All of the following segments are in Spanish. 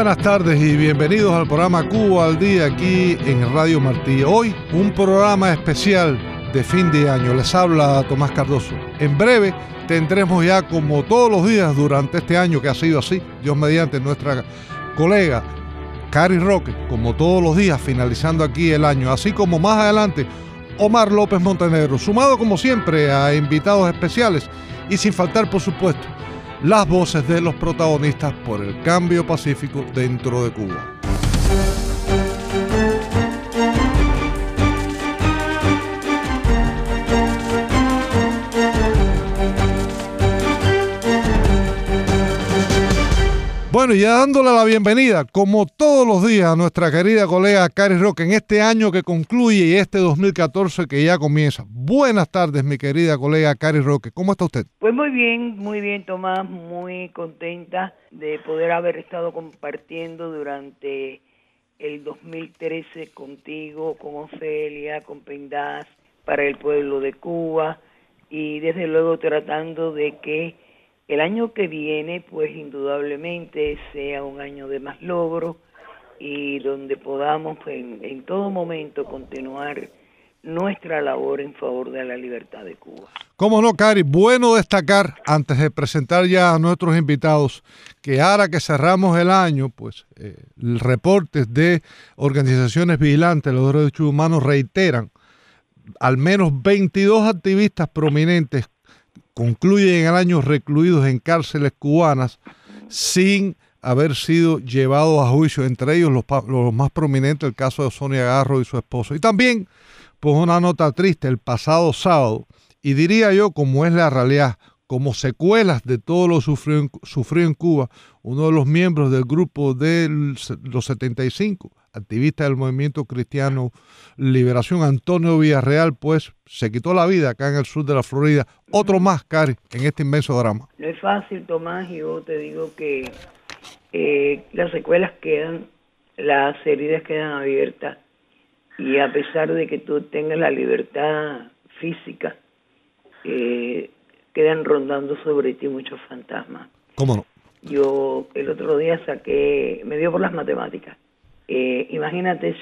buenas tardes y bienvenidos al programa Cuba al Día aquí en Radio Martí. Hoy un programa especial de fin de año. Les habla Tomás Cardoso. En breve tendremos ya, como todos los días durante este año que ha sido así, Dios mediante, nuestra colega Cari Roque, como todos los días finalizando aquí el año, así como más adelante Omar López Montenegro, sumado como siempre a invitados especiales y sin faltar, por supuesto, las voces de los protagonistas por el cambio pacífico dentro de Cuba. Bueno, y ya dándole la bienvenida, como todos los días, a nuestra querida colega Cari Roque en este año que concluye y este 2014 que ya comienza. Buenas tardes, mi querida colega Cari Roque. ¿Cómo está usted? Pues muy bien, Tomás. Muy contenta de poder haber estado compartiendo durante el 2013 contigo, con Ofelia, con Pendaz, para el pueblo de Cuba y desde luego tratando de que el año que viene, pues indudablemente sea un año de más logros y donde podamos en todo momento continuar nuestra labor en favor de la libertad de Cuba. Cómo no, Cari, bueno destacar, antes de presentar ya a nuestros invitados, que ahora que cerramos el año, pues reportes de organizaciones vigilantes de los derechos humanos reiteran al menos 22 activistas prominentes concluyen el año recluidos en cárceles cubanas sin haber sido llevados a juicio, entre ellos los más prominentes, el caso de Sonia Garro y su esposo. Y también, pues una nota triste, el pasado sábado, y diría yo, como es la realidad, como secuelas de todo lo sufrió en Cuba, uno de los miembros del grupo de los 75, activista del Movimiento Cristiano Liberación, Antonio Villarreal, pues se quitó la vida acá en el sur de la Florida. Otro más, Cari, en este inmenso drama. No es fácil, Tomás, y yo te digo que las secuelas quedan, las heridas quedan abiertas, y a pesar de que tú tengas la libertad física, quedan rondando sobre ti muchos fantasmas. ¿Cómo no? Yo el otro día me dio por las matemáticas. Imagínate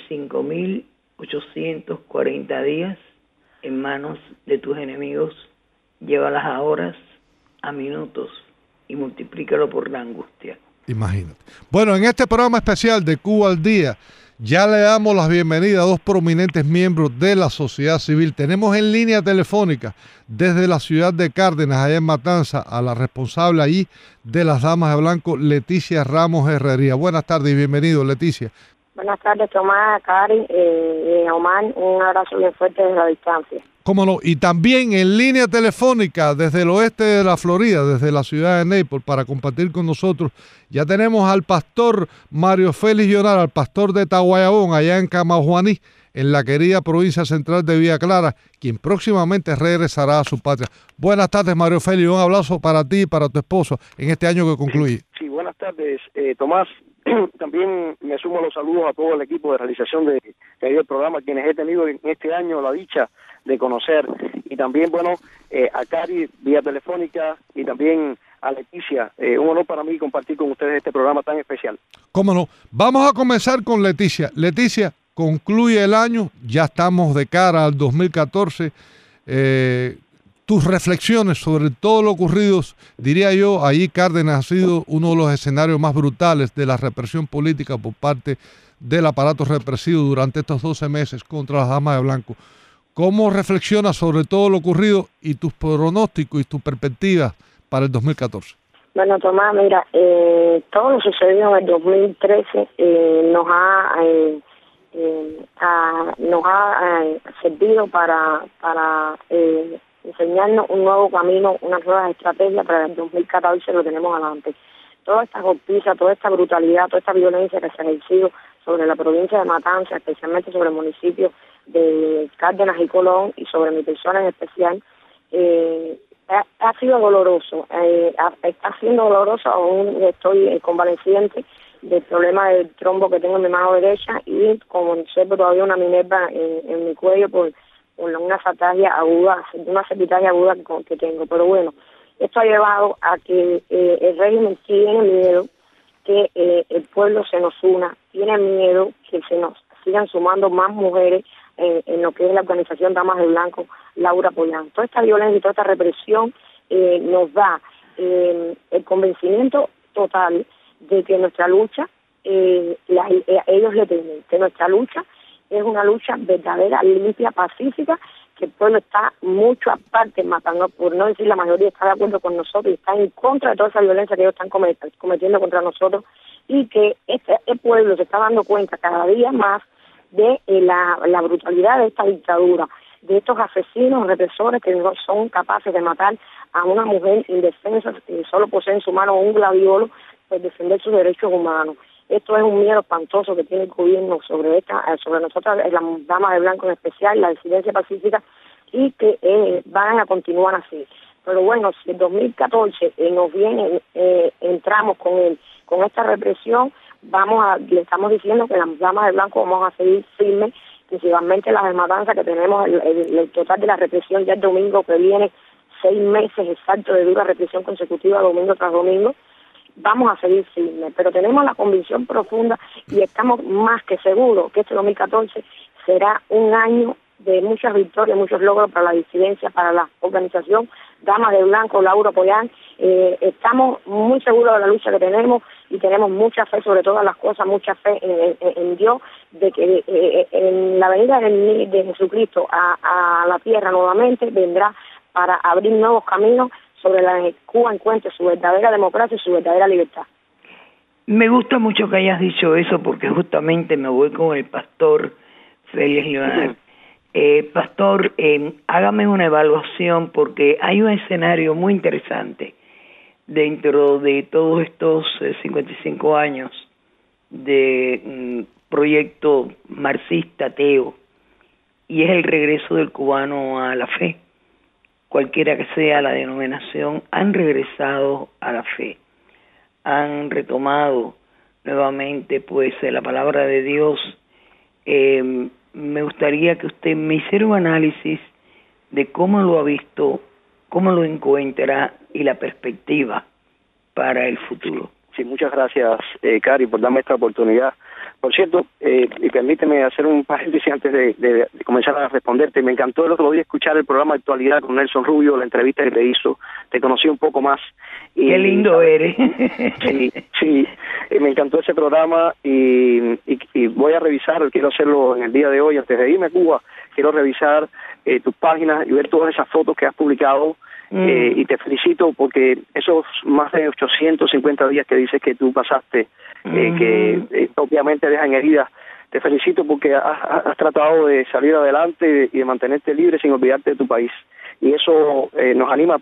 5.840 días en manos de tus enemigos, llévalas a horas, a minutos y multiplícalo por la angustia. Imagínate. Bueno, en este programa especial de Cuba al Día, ya le damos las bienvenidas a dos prominentes miembros de la sociedad civil. Tenemos en línea telefónica desde la ciudad de Cárdenas, allá en Matanza, a la responsable allí de las Damas de Blanco, Leticia Ramos Herrería. Buenas tardes y bienvenido, Leticia. Buenas tardes, Tomás, Cari, Omar, un abrazo bien fuerte desde la distancia. Cómo no, y también en línea telefónica desde el oeste de la Florida, desde la ciudad de Naples, para compartir con nosotros, ya tenemos al pastor Mario Félix Llorar, al pastor de Taguayabón, allá en Camajuaní, en la querida provincia central de Villa Clara, quien próximamente regresará a su patria. Buenas tardes, Mario Félix, un abrazo para ti y para tu esposo en este año que concluye. Sí, buenas tardes, Tomás. También me sumo a los saludos a todo el equipo de realización del programa, quienes he tenido en este año la dicha de conocer, y también, bueno, a Cari vía telefónica, y también a Leticia. Un honor para mí compartir con ustedes este programa tan especial. Cómo no. Vamos a comenzar con Leticia. Leticia, concluye el año, ya estamos de cara al 2014. Tus reflexiones sobre todo lo ocurrido, diría yo, allí Cárdenas ha sido uno de los escenarios más brutales de la represión política por parte del aparato represivo durante estos 12 meses contra las Damas de Blanco. ¿Cómo reflexionas sobre todo lo ocurrido y tus pronósticos y tus perspectivas para el 2014? Bueno, Tomás, mira, todo lo sucedido en el 2013 nos ha servido para enseñarnos un nuevo camino, una nueva estrategia para el 2014, lo tenemos adelante. Toda esta golpiza, toda esta brutalidad, toda esta violencia que se ha ejercido sobre la provincia de Matanza, especialmente sobre el municipio de Cárdenas y Colón, y sobre mi persona en especial, ha sido doloroso. Está siendo doloroso, aún estoy convaleciente del problema del trombo que tengo en mi mano derecha, y como observo todavía una minerva en mi cuello por una septicacia aguda, que tengo. Pero bueno, esto ha llevado a que el régimen tiene miedo que el pueblo se nos una, tiene miedo que se nos sigan sumando más mujeres en lo que es la organización Damas de Blanco, Laura Pollán. Toda esta violencia y toda esta represión nos da el convencimiento total de que nuestra lucha, ellos le temen, que nuestra lucha es una lucha verdadera, limpia, pacífica, que el pueblo está mucho aparte, matando, por no decir la mayoría está de acuerdo con nosotros y está en contra de toda esa violencia que ellos están cometiendo contra nosotros, y que el pueblo se está dando cuenta cada día más de la brutalidad de esta dictadura, de estos asesinos, represores que no son capaces de matar a una mujer indefensa que solo posee en su mano un gladiolo por defender sus derechos humanos. Esto es un miedo espantoso que tiene el gobierno sobre nosotras, las damas de blanco en especial, la disidencia pacífica, y que van a continuar así. Pero bueno, si en 2014 entramos con esta represión, le estamos diciendo que las damas de blanco vamos a seguir firmes, principalmente las de Matanzas, que tenemos el total de la represión ya el domingo que viene, 6 meses exactos de dura represión consecutiva, domingo tras domingo. Vamos a seguir firmes, pero tenemos la convicción profunda y estamos más que seguros que este 2014 será un año de muchas victorias, muchos logros para la disidencia, para la organización Damas de Blanco, Laura Pollán. Estamos muy seguros de la lucha que tenemos y tenemos mucha fe sobre todas las cosas, mucha fe en Dios, de que en la venida de Jesucristo a la tierra nuevamente vendrá para abrir nuevos caminos sobre la que Cuba encuentre su verdadera democracia y su verdadera libertad. Me gusta mucho que hayas dicho eso, porque justamente me voy con el pastor Félix Leonard. Pastor, hágame una evaluación, porque hay un escenario muy interesante dentro de todos estos 55 años de proyecto marxista ateo, y es el regreso del cubano a la fe. Cualquiera que sea la denominación, han regresado a la fe, han retomado nuevamente pues la palabra de Dios. Me gustaría que usted me hiciera un análisis de cómo lo ha visto, cómo lo encuentra y la perspectiva para el futuro. Sí, muchas gracias, Cari, por darme esta oportunidad. Por cierto, y permíteme hacer un paréntesis antes de comenzar a responderte. Me encantó el otro día escuchar el programa de Actualidad con Nelson Rubio, la entrevista que te hizo. Te conocí un poco más. Y, qué lindo eres. Sí, me encantó ese programa y voy a revisar, quiero hacerlo en el día de hoy, antes de irme a Cuba, quiero revisar tus páginas y ver todas esas fotos que has publicado. Y te felicito porque esos más de 850 días que dices que tú pasaste, que obviamente dejan heridas, te felicito porque has tratado de salir adelante y de mantenerte libre sin olvidarte de tu país, y eso nos anima a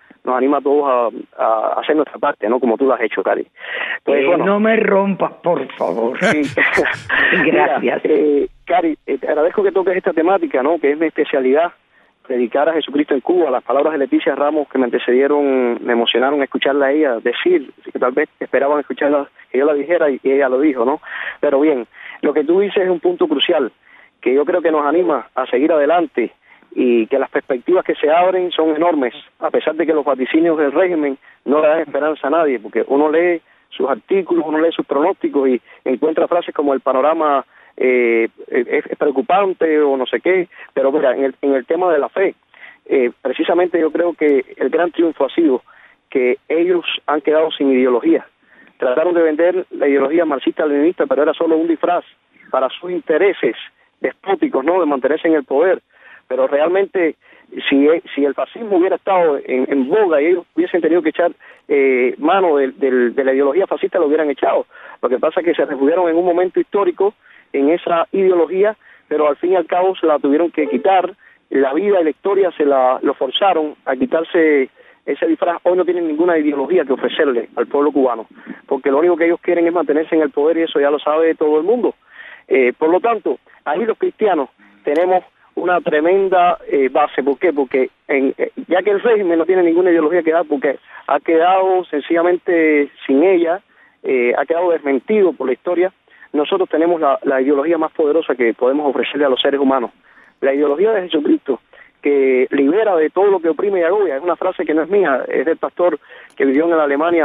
todos a hacer nuestra parte, ¿no? Como tú lo has hecho, Cari. Pues, bueno, no me rompas, por favor. Sí. Gracias. Mira, Cari, te agradezco que toques esta temática, ¿no? Que es mi especialidad, predicar a Jesucristo en Cuba. Las palabras de Leticia Ramos que me antecedieron me emocionaron escucharla a ella decir, que tal vez esperaban escucharla que yo la dijera y ella lo dijo, ¿no? Pero bien, lo que tú dices es un punto crucial que yo creo que nos anima a seguir adelante, y que las perspectivas que se abren son enormes, a pesar de que los vaticinios del régimen no le dan esperanza a nadie, porque uno lee sus artículos, uno lee sus pronósticos y encuentra frases como el panorama es preocupante o no sé qué, pero mira, en el tema de la fe, precisamente yo creo que el gran triunfo ha sido que ellos han quedado sin ideología. Trataron de vender la ideología marxista-leninista, pero era solo un disfraz para sus intereses despóticos, ¿no?, de mantenerse en el poder. Pero realmente, si el fascismo hubiera estado en boga y ellos hubiesen tenido que echar mano de la ideología fascista, lo hubieran echado. Lo que pasa es que se refugiaron en un momento histórico en esa ideología, pero al fin y al cabo se la tuvieron que quitar. La vida y la historia lo forzaron a quitarse ese disfraz. Hoy no tienen ninguna ideología que ofrecerle al pueblo cubano, porque lo único que ellos quieren es mantenerse en el poder, y eso ya lo sabe todo el mundo. Por lo tanto, ahí los cristianos tenemos una tremenda base. ¿Por qué? Porque ya que el régimen no tiene ninguna ideología que dar, porque ha quedado sencillamente sin ella, ha quedado desmentido por la historia, nosotros tenemos la ideología más poderosa que podemos ofrecerle a los seres humanos, la ideología de Jesucristo, que libera de todo lo que oprime y agobia. Es una frase que no es mía, es del pastor que vivió en la Alemania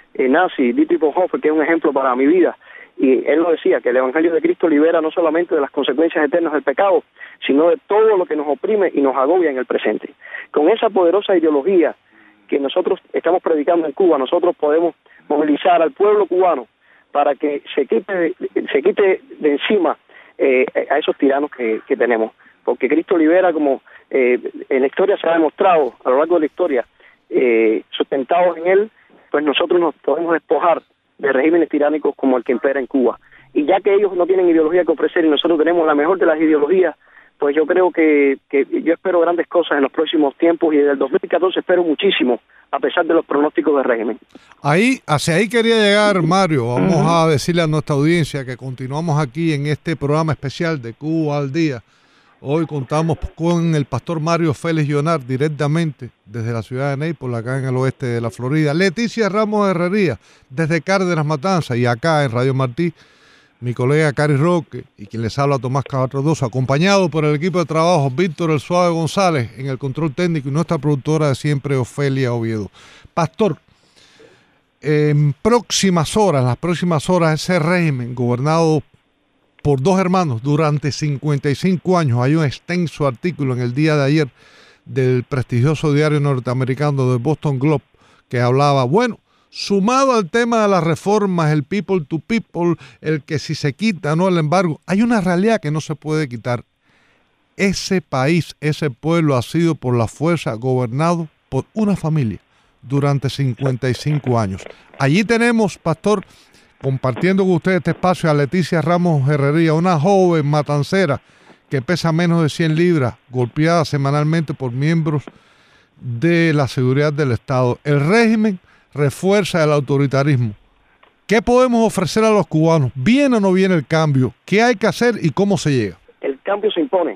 nazi, Dietrich Bonhoeffer, que es un ejemplo para mi vida, y él lo decía, que el Evangelio de Cristo libera no solamente de las consecuencias eternas del pecado, sino de todo lo que nos oprime y nos agobia en el presente. Con esa poderosa ideología que nosotros estamos predicando en Cuba, nosotros podemos movilizar al pueblo cubano para que se quite de encima a esos tiranos que tenemos, porque Cristo libera, como en la historia se ha demostrado a lo largo de la historia, sustentados en él, pues nosotros nos podemos despojar de regímenes tiránicos como el que impera en Cuba. Y ya que ellos no tienen ideología que ofrecer y nosotros tenemos la mejor de las ideologías, pues yo creo que yo espero grandes cosas en los próximos tiempos, y desde el 2014 espero muchísimo, a pesar de los pronósticos del régimen. Hacia ahí quería llegar, Mario. Vamos a decirle a nuestra audiencia que continuamos aquí en este programa especial de Cuba al Día. Hoy contamos con el pastor Mario Félix Llonar, directamente desde la ciudad de Naples, acá en el oeste de la Florida. Leticia Ramos Herrería, desde Cárdenas Matanzas, y acá en Radio Martí, mi colega Cari Roque y quien les habla, Tomás Cabatrodoso, acompañado por el equipo de trabajo Víctor El Suave González en el control técnico y nuestra productora de siempre, Ofelia Oviedo. Pastor, en las próximas horas, ese régimen gobernado por dos hermanos durante 55 años, hay un extenso artículo en el día de ayer del prestigioso diario norteamericano de Boston Globe que hablaba, sumado al tema de las reformas, el people to people, el que si se quita no el embargo, hay una realidad que no se puede quitar. Ese país, ese pueblo ha sido por la fuerza gobernado por una familia durante 55 años. Allí tenemos, pastor, compartiendo con ustedes este espacio, a Leticia Ramos Herrería, una joven matancera que pesa menos de 100 libras, golpeada semanalmente por miembros de la seguridad del Estado. El régimen refuerza el autoritarismo. ¿Qué podemos ofrecer a los cubanos? ¿Viene o no viene el cambio? ¿Qué hay que hacer y cómo se llega? El cambio se impone,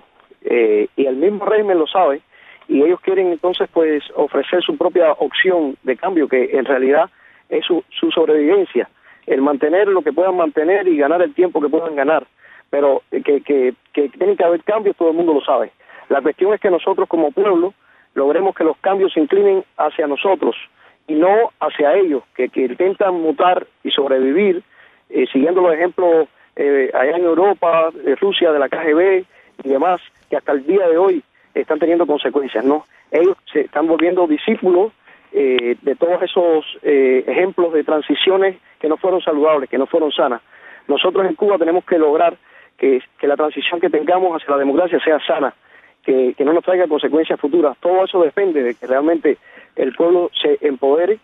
y el mismo régimen lo sabe, y ellos quieren entonces pues ofrecer su propia opción de cambio, que en realidad es su sobrevivencia, el mantener lo que puedan mantener y ganar el tiempo que puedan ganar, pero que tiene que haber cambios, todo el mundo lo sabe. La cuestión es que nosotros como pueblo logremos que los cambios se inclinen hacia nosotros y no hacia ellos, que intentan mutar y sobrevivir, siguiendo los ejemplos allá en Europa, de Rusia, de la KGB y demás, que hasta el día de hoy están teniendo consecuencias, ¿no? Ellos se están volviendo discípulos de todos esos ejemplos de transiciones que no fueron saludables, que no fueron sanas. Nosotros en Cuba tenemos que lograr que la transición que tengamos hacia la democracia sea sana, que no nos traiga consecuencias futuras. Todo eso depende de que realmente el pueblo se empodere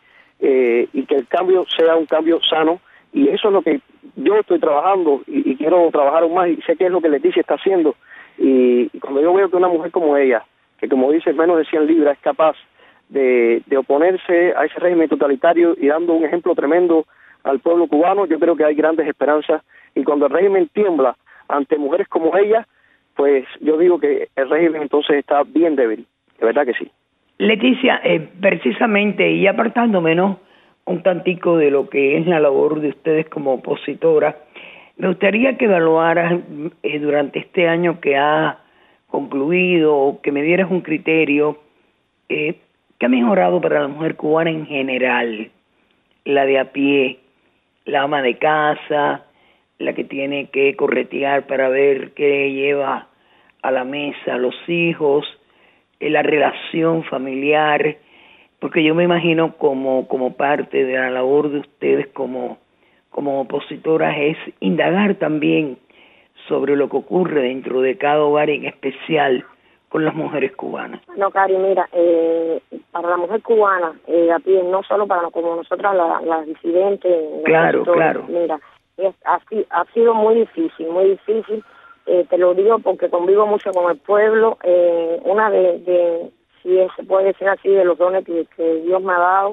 y que el cambio sea un cambio sano, y eso es lo que yo estoy trabajando y quiero trabajar aún más, y sé que es lo que Leticia está haciendo, y cuando yo veo que una mujer como ella, que como dice menos de 100 libras, es capaz de oponerse a ese régimen totalitario y dando un ejemplo tremendo al pueblo cubano, yo creo que hay grandes esperanzas, y cuando el régimen tiembla ante mujeres como ella, pues yo digo que el régimen entonces está bien débil, de verdad que sí. Leticia, precisamente, y apartándome, ¿no?, un tantico de lo que es la labor de ustedes como opositora, me gustaría que evaluaras durante este año que ha concluido, que me dieras un criterio que ha mejorado para la mujer cubana en general, la de a pie, la ama de casa, la que tiene que corretear para ver qué lleva a la mesa, los hijos, la relación familiar, porque yo me imagino como parte de la labor de ustedes como opositoras es indagar también sobre lo que ocurre dentro de cada hogar, en especial con las mujeres cubanas. No, Cari, mira, para la mujer cubana, a pie, no solo para como nosotras las disidentes, claro, claro. Mira, ha sido muy difícil, te lo digo porque convivo mucho con el pueblo, una de si se puede decir así, de los dones que Dios me ha dado,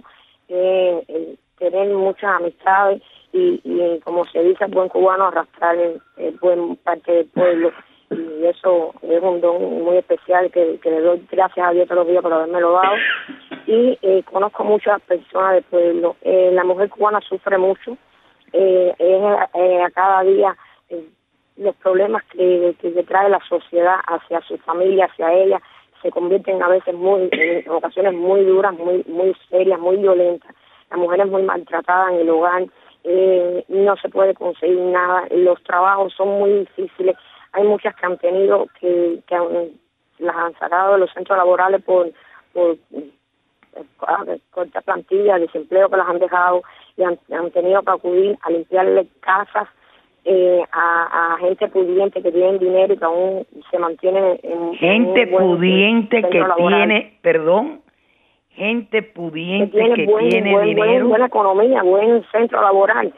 tener muchas amistades y como se dice el buen cubano, arrastrar el buen parte del pueblo, y eso es un don muy especial que le doy gracias a Dios todos los días por haberme lo dado. Y conozco muchas personas del pueblo. La mujer cubana sufre mucho, a cada día los problemas que trae la sociedad hacia su familia, hacia ella, se convierten a veces en ocasiones muy duras, muy serias, muy violentas. la mujer es muy maltratada en el hogar, no se puede conseguir nada, los trabajos son muy difíciles, hay muchas que han tenido que las han sacado de los centros laborales por corta plantilla, desempleo que las han dejado y han tenido que acudir a limpiarle casas a gente pudiente que tiene dinero y que aún se mantiene en gente pudiente que tiene, perdón, gente pudiente que tiene dinero, buena economía, buen centro laboral,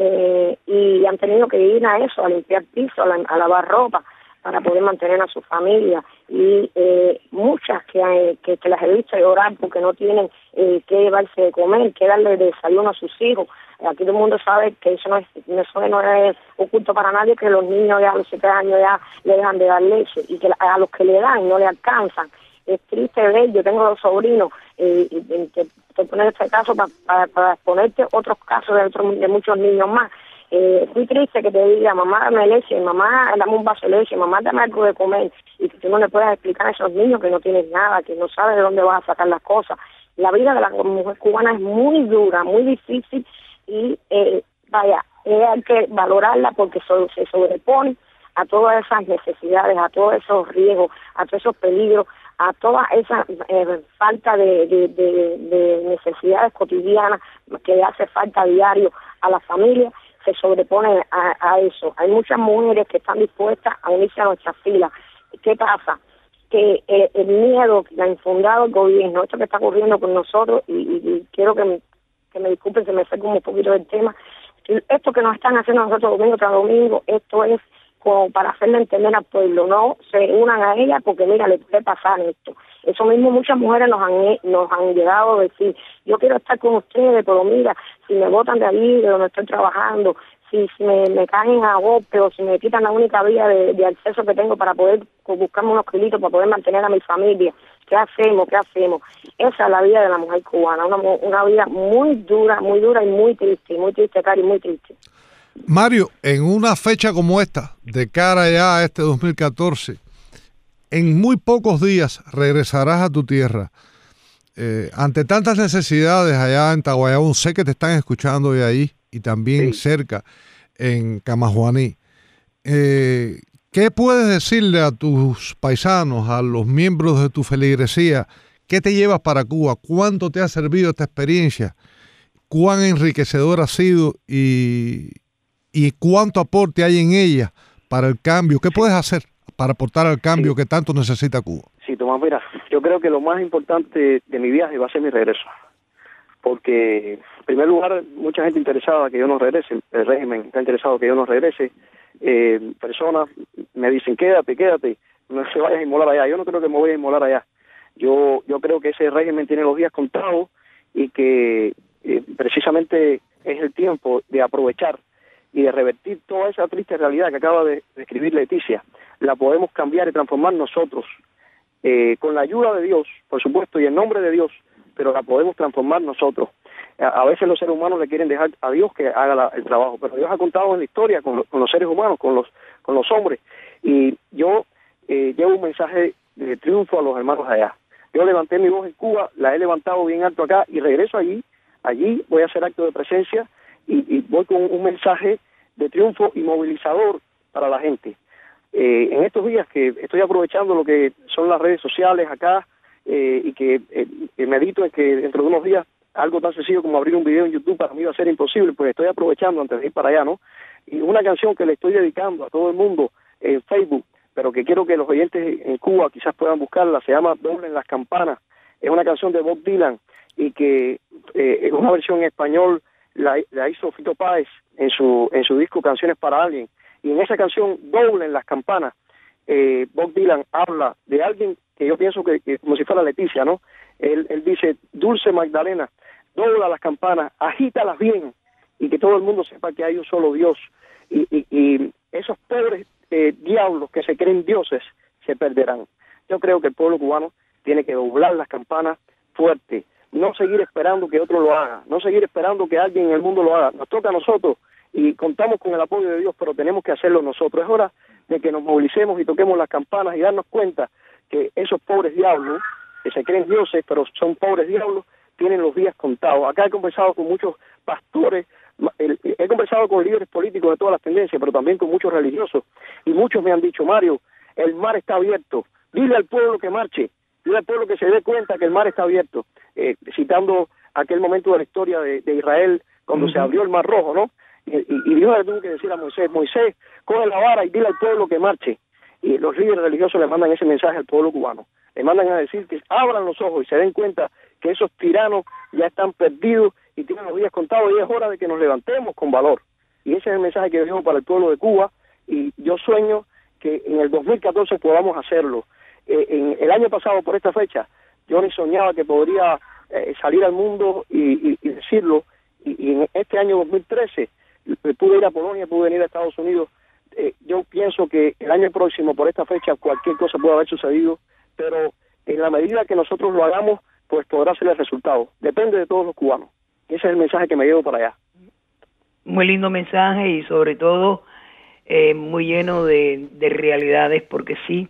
y han tenido que ir a eso, a limpiar pisos, a lavar ropa para poder mantener a su familia, y muchas que las he visto llorar porque no tienen que llevarse de comer, que darle desayuno a sus hijos. Aquí todo el mundo sabe que eso no es oculto para nadie, que los niños ya a los 7 años ya le dejan de dar leche, y que a los que le dan no le alcanzan. Es triste ver, yo tengo 2 sobrinos, te poner este caso para ponerte otros casos de muchos niños más. Es muy triste que te diga, mamá dame leche, mamá dame un vaso de leche, mamá dame algo de comer, y que tú no le puedas explicar a esos niños que no tienes nada, que no sabes de dónde vas a sacar las cosas. La vida de la mujer cubana es muy dura, muy difícil, y hay que valorarla porque se sobrepone a todas esas necesidades, a todos esos riesgos, a todos esos peligros, a toda esa falta de necesidades cotidianas que hace falta a diario a la familia. Se sobrepone a eso. Hay muchas mujeres que están dispuestas a unirse a nuestras filas. ¿Qué pasa? Que el miedo que ha infundado el gobierno, esto que está ocurriendo con nosotros, y quiero que me disculpen, se me fue como un poquito del tema, esto que nos están haciendo nosotros domingo tras domingo, esto es como para hacerle entender al pueblo, no se unan a ella porque mira, le puede pasar esto. Eso mismo muchas mujeres nos han llegado a decir, yo quiero estar con ustedes, pero mira, si me botan de ahí, de donde estoy trabajando, si me caen a golpe o si me quitan la única vía de acceso que tengo para poder buscarme unos kilitos para poder mantener a mi familia, ¿qué hacemos? Esa es la vida de la mujer cubana, una vida muy dura y muy triste, Cari, muy triste. Mario, en una fecha como esta, de cara ya a este 2014, en muy pocos días regresarás a tu tierra. Ante tantas necesidades allá en Taguayabón, sé que te están escuchando de ahí y también cerca en Camajuaní. ¿Qué puedes decirle a tus paisanos, a los miembros de tu feligresía? ¿Qué te llevas para Cuba? ¿Cuánto te ha servido esta experiencia? ¿Cuán enriquecedora ha sido y cuánto aporte hay en ella para el cambio? ¿Qué puedes hacer para aportar al cambio que tanto necesita Cuba? Sí, Tomás, mira, yo creo que lo más importante de mi viaje va a ser mi regreso, porque en primer lugar mucha gente interesada que yo no regrese, el régimen está interesado que yo no regrese, personas me dicen quédate, no se vayas a inmolar allá. Yo no creo que me voy a inmolar allá. Yo creo que ese régimen tiene los días contados y que precisamente es el tiempo de aprovechar y de revertir toda esa triste realidad que acaba de describir Leticia. La podemos cambiar y transformar nosotros, con la ayuda de Dios, por supuesto, y en nombre de Dios, pero la podemos transformar nosotros. A veces los seres humanos le quieren dejar a Dios que haga el trabajo, pero Dios ha contado en la historia con los seres humanos, con los hombres, y yo llevo un mensaje de triunfo a los hermanos allá. Yo levanté mi voz en Cuba, la he levantado bien alto acá y regreso allí voy a hacer acto de presencia y voy con un mensaje de triunfo y movilizador para la gente. En estos días que estoy aprovechando lo que son las redes sociales acá, y que medito en que dentro de unos días algo tan sencillo como abrir un video en YouTube para mí va a ser imposible, pues estoy aprovechando antes de ir para allá, ¿no? Y una canción que le estoy dedicando a todo el mundo en Facebook, pero que quiero que los oyentes en Cuba quizás puedan buscarla, se llama Doblen las Campanas. Es una canción de Bob Dylan y que es una versión en español, la hizo Fito Páez en su disco Canciones para Alguien. Y en esa canción, Doblen las Campanas, Bob Dylan habla de alguien que yo pienso que como si fuera Leticia, ¿no? Él dice, Dulce Magdalena, dobla las campanas, agítalas bien, y que todo el mundo sepa que hay un solo Dios. Y esos pobres diablos que se creen dioses se perderán. Yo creo que el pueblo cubano tiene que doblar las campanas fuerte, no seguir esperando que otro lo haga, no seguir esperando que alguien en el mundo lo haga. Nos toca a nosotros y contamos con el apoyo de Dios, pero tenemos que hacerlo nosotros. Es hora de que nos movilicemos y toquemos las campanas y darnos cuenta que esos pobres diablos, que se creen dioses, pero son pobres diablos, tienen los días contados. Acá he conversado con muchos pastores, he conversado con líderes políticos de todas las tendencias, pero también con muchos religiosos, y muchos me han dicho: Mario, el mar está abierto, dile al pueblo que marche, dile al pueblo que se dé cuenta que el mar está abierto, citando aquel momento de la historia de Israel, cuando se abrió el Mar Rojo, ¿no? Y Dios le tuvo que decir a Moisés: Moisés, coge la vara y dile al pueblo que marche. Y los líderes religiosos le mandan ese mensaje al pueblo cubano, le mandan a decir que abran los ojos y se den cuenta que esos tiranos ya están perdidos y tienen los días contados, y es hora de que nos levantemos con valor. Y ese es el mensaje que yo digo para el pueblo de Cuba, y yo sueño que en el 2014 podamos hacerlo. En el año pasado, por esta fecha, yo ni soñaba que podría salir al mundo y decirlo, y en este año 2013 pude ir a Polonia, pude venir a Estados Unidos. Yo pienso que el año próximo, por esta fecha, cualquier cosa puede haber sucedido, pero en la medida que nosotros lo hagamos, pues podrá ser el resultado. Depende de todos los cubanos. Ese es el mensaje que me llevo para allá. Muy lindo mensaje, y sobre todo muy lleno de realidades, porque sí,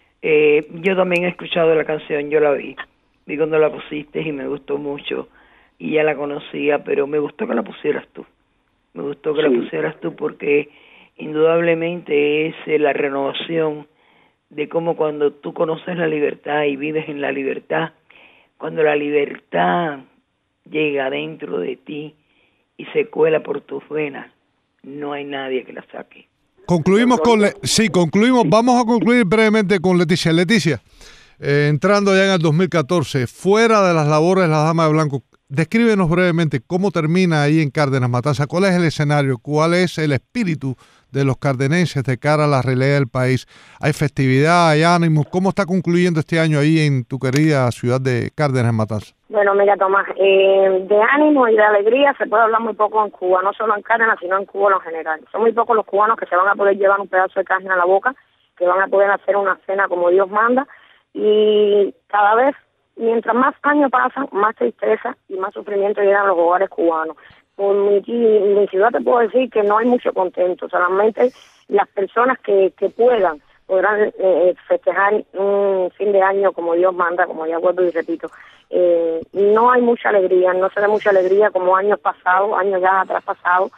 yo también he escuchado la canción, yo la vi cuando la pusiste y me gustó mucho, y ya la conocía, pero me gustó que la pusieras tú. Me gustó que la pusieras tú porque indudablemente es la renovación de cómo cuando tú conoces la libertad y vives en la libertad, cuando la libertad llega dentro de ti y se cuela por tus venas, no hay nadie que la saque. Concluimos concluimos. Vamos a concluir brevemente con Leticia. Leticia, entrando ya en el 2014, fuera de las labores de la Dama de Blanco, descríbenos brevemente cómo termina ahí en Cárdenas Matanzas, cuál es el escenario, cuál es el espíritu de los cardenenses de cara a la realidad del país. ¿Hay festividad, hay ánimo? ¿Cómo está concluyendo este año ahí en tu querida ciudad de Cárdenas Matanzas? Bueno, mira, Tomás, de ánimo y de alegría se puede hablar muy poco en Cuba, no solo en Cárdenas, sino en Cuba en general. Son muy pocos los cubanos que se van a poder llevar un pedazo de carne a la boca, que van a poder hacer una cena como Dios manda, y cada vez, mientras más años pasan, más tristeza y más sufrimiento llegan a los hogares cubanos. Por mi ciudad te puedo decir que no hay mucho contento, solamente las personas que podrán festejar un fin de año como Dios manda, como ya vuelvo y repito. No hay mucha alegría, no se ve mucha alegría como años pasados, años ya atrás pasados.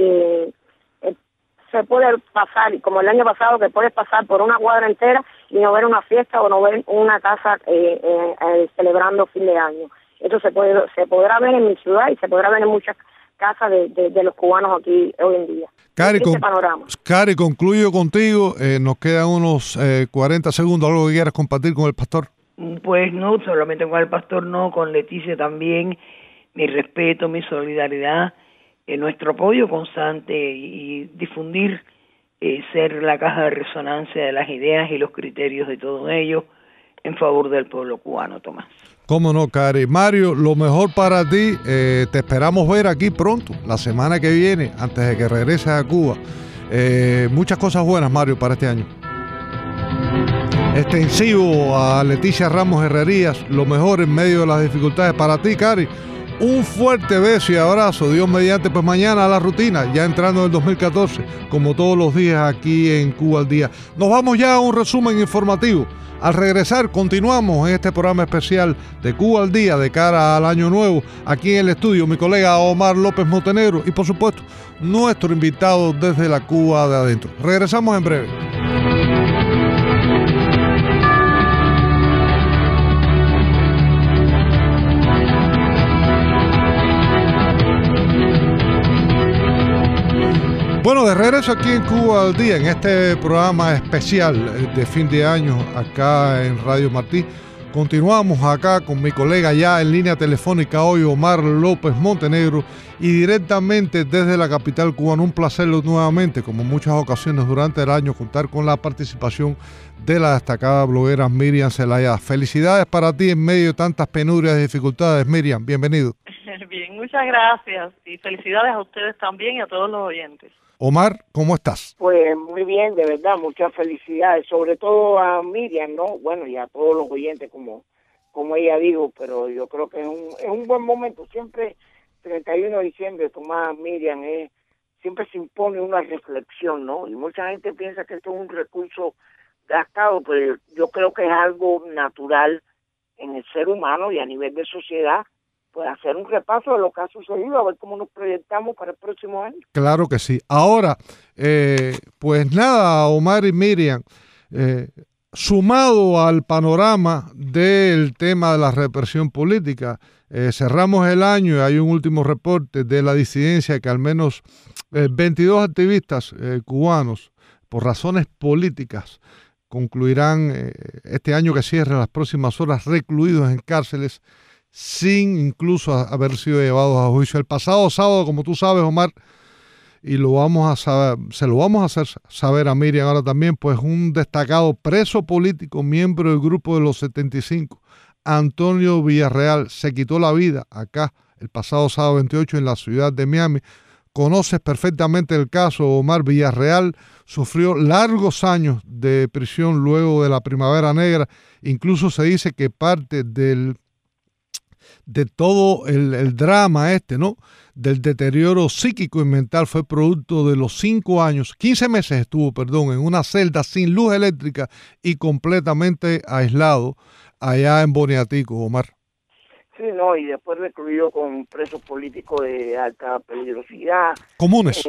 Se puede pasar, como el año pasado, que puedes pasar por una cuadra entera y no ver una fiesta o no ver una casa celebrando fin de año. Esto se podrá ver en mi ciudad y se podrá ver en muchas casas de los cubanos aquí hoy en día. Cari, concluyo contigo. Nos quedan unos 40 segundos. ¿Algo que quieras compartir con el pastor? Pues no, solamente con el pastor, no, con Leticia también. Mi respeto, mi solidaridad, nuestro apoyo constante y difundir, ser la caja de resonancia de las ideas y los criterios de todo ello en favor del pueblo cubano, Tomás. Cómo no, Cari. Mario, lo mejor para ti. Te esperamos ver aquí pronto, la semana que viene, antes de que regreses a Cuba. Muchas cosas buenas, Mario, para este año. Extensivo a Leticia Ramos Herrerías, lo mejor en medio de las dificultades para ti, Cari. Un fuerte beso y abrazo. Dios mediante, pues mañana a la rutina, ya entrando en el 2014, como todos los días aquí en Cuba al Día. Nos vamos ya a un resumen informativo. Al regresar, continuamos en este programa especial de Cuba al Día de cara al Año Nuevo. Aquí en el estudio, mi colega Omar López Montenegro y, por supuesto, nuestro invitado desde la Cuba de adentro. Regresamos en breve. Bueno, de regreso aquí en Cuba al Día, en este programa especial de fin de año acá en Radio Martí. Continuamos acá con mi colega ya en línea telefónica hoy, Omar López Montenegro, y directamente desde la capital cubana. Un placer nuevamente, como en muchas ocasiones durante el año, contar con la participación de la destacada bloguera Miriam Zelaya. Felicidades para ti en medio de tantas penurias y dificultades, Miriam. Bienvenido. Bien, muchas gracias y felicidades a ustedes también y a todos los oyentes. Omar, ¿cómo estás? Pues muy bien, de verdad, muchas felicidades, sobre todo a Miriam, ¿no? Bueno, y a todos los oyentes, como ella dijo, pero yo creo que es un buen momento. Siempre, 31 de diciembre, Tomás, Miriam, siempre se impone una reflexión, ¿no? Y mucha gente piensa que esto es un recurso gastado, pero yo creo que es algo natural en el ser humano y a nivel de sociedad, pues hacer un repaso de lo que ha sucedido, a ver cómo nos proyectamos para el próximo año. Claro que sí. Ahora, pues nada, Omar y Miriam, sumado al panorama del tema de la represión política, cerramos el año y hay un último reporte de la disidencia que al menos 22 activistas cubanos, por razones políticas, concluirán este año que cierra en las próximas horas recluidos en cárceles sin incluso haber sido llevados a juicio. El pasado sábado, como tú sabes, Omar, y lo vamos a saber, se lo vamos a hacer saber a Miriam ahora también, pues un destacado preso político, miembro del grupo de los 75, Antonio Villarreal, se quitó la vida acá el pasado sábado 28 en la ciudad de Miami. Conoces perfectamente el caso. Omar. Villarreal sufrió largos años de prisión luego de la Primavera Negra. Incluso se dice que parte de todo el drama ¿no? Del deterioro psíquico y mental fue producto de los 15 meses estuvo, en una celda sin luz eléctrica y completamente aislado allá en Boniatico, Omar. Sí, no, y después recluido con presos políticos de alta peligrosidad. Comunes.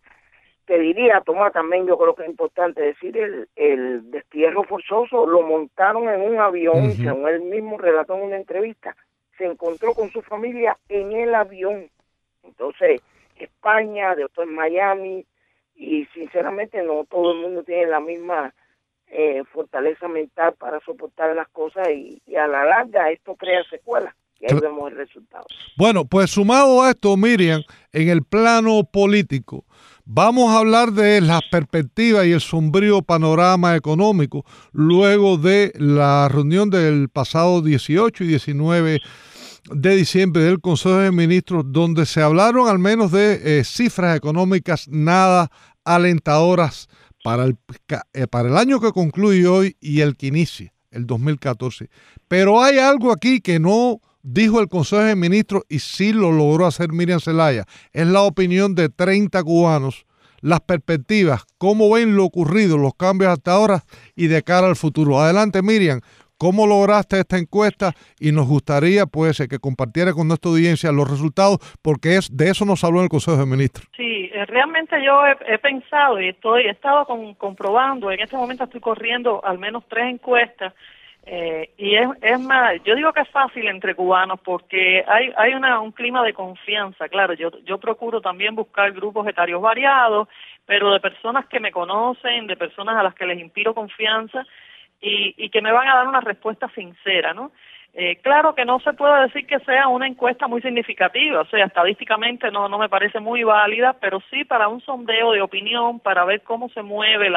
Te diría, Tomás, también yo creo que es importante decir, el destierro forzoso lo montaron en un avión, según él mismo relató en una entrevista, se encontró con su familia en el avión. Entonces, España, después Miami, y sinceramente no todo el mundo tiene la misma fortaleza mental para soportar las cosas y a la larga esto crea secuelas. Y ahí vemos el resultado. Bueno, pues sumado a esto, Miriam, en el plano político, vamos a hablar de las perspectivas y el sombrío panorama económico luego de la reunión del pasado 18 y 19 de diciembre del Consejo de Ministros, donde se hablaron al menos de cifras económicas nada alentadoras para el año que concluye hoy y el que inicia, el 2014. Pero hay algo aquí que no dijo el Consejo de Ministros y sí lo logró hacer Miriam Zelaya. Es la opinión de 30 cubanos, las perspectivas, cómo ven lo ocurrido, los cambios hasta ahora y de cara al futuro. Adelante, Miriam, ¿cómo lograste esta encuesta? Y nos gustaría pues que compartiera con nuestra audiencia los resultados, porque de eso nos habló el Consejo de Ministros. Sí, realmente yo he pensado y he estado comprobando, en este momento estoy corriendo al menos 3 encuestas, y es más, yo digo que es fácil entre cubanos porque hay un clima de confianza. Claro, yo procuro también buscar grupos etarios variados, pero de personas que me conocen, de personas a las que les inspiro confianza y que me van a dar una respuesta sincera, ¿no? Claro que no se puede decir que sea una encuesta muy significativa, o sea, estadísticamente no me parece muy válida, pero sí para un sondeo de opinión, para ver cómo se mueve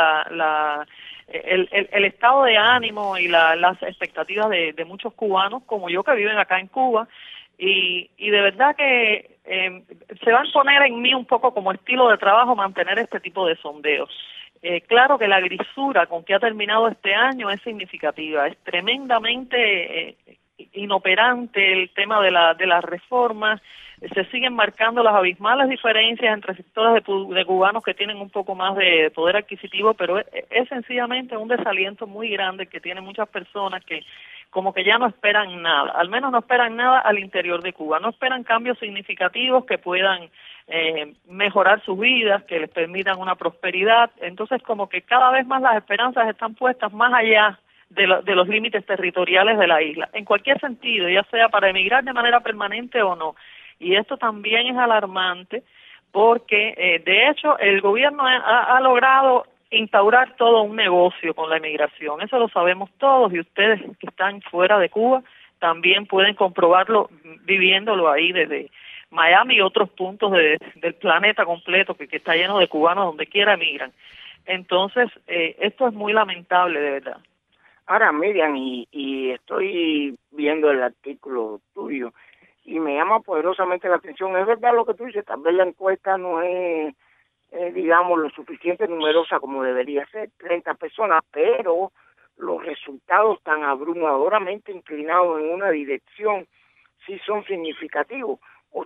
el estado de ánimo y las expectativas de muchos cubanos como yo que viven acá en Cuba, y de verdad que se va a poner en mí un poco como estilo de trabajo mantener este tipo de sondeos. Claro que la grisura con que ha terminado este año es significativa, es tremendamente inoperante el tema de las reformas, se siguen marcando las abismales diferencias entre sectores de cubanos que tienen un poco más de poder adquisitivo, pero es sencillamente un desaliento muy grande que tienen muchas personas que como que ya no esperan nada, al menos no esperan nada al interior de Cuba, no esperan cambios significativos que puedan mejorar sus vidas, que les permitan una prosperidad. Entonces como que cada vez más las esperanzas están puestas más allá de los límites territoriales de la isla, en cualquier sentido, ya sea para emigrar de manera permanente o no. Y esto también es alarmante porque, de hecho, el gobierno ha logrado instaurar todo un negocio con la emigración. Eso lo sabemos todos y ustedes que están fuera de Cuba también pueden comprobarlo viviéndolo ahí desde Miami y otros puntos del planeta completo que está lleno de cubanos donde quiera emigran. Entonces, esto es muy lamentable, de verdad. Ahora, Miriam, y estoy viendo el artículo tuyo y me llama poderosamente la atención. Es verdad lo que tú dices, tal vez la encuesta no es, digamos, lo suficiente numerosa como debería ser, 30 personas, pero los resultados tan abrumadoramente inclinados en una dirección sí son significativos.